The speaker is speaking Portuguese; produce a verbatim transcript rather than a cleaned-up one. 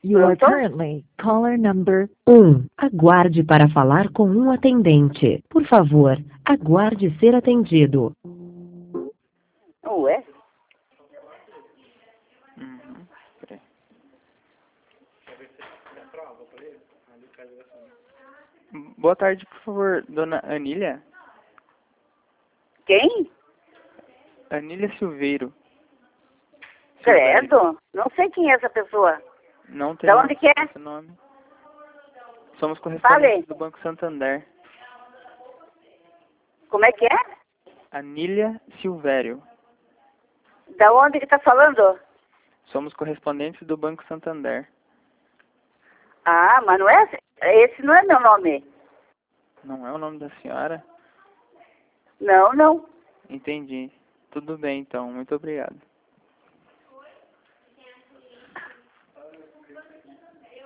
You are Pronto? currently caller number. um. Aguarde para falar com um atendente. Por favor, aguarde ser atendido. Ué? Uhum. Peraí. Boa tarde, por favor, dona Anília. Quem? Anília Silveiro. Silvério. Credo? Não sei quem é essa pessoa. Não tem Da onde que é? esse nome. Somos correspondentes Fale. do Banco Santander. Como é que é? Anília Silvério. Da onde que tá falando? Somos correspondentes do Banco Santander. Ah, mas não é... Esse não é meu nome. Não é o nome da senhora? Não, não. Entendi. Tudo bem, então. Muito obrigado.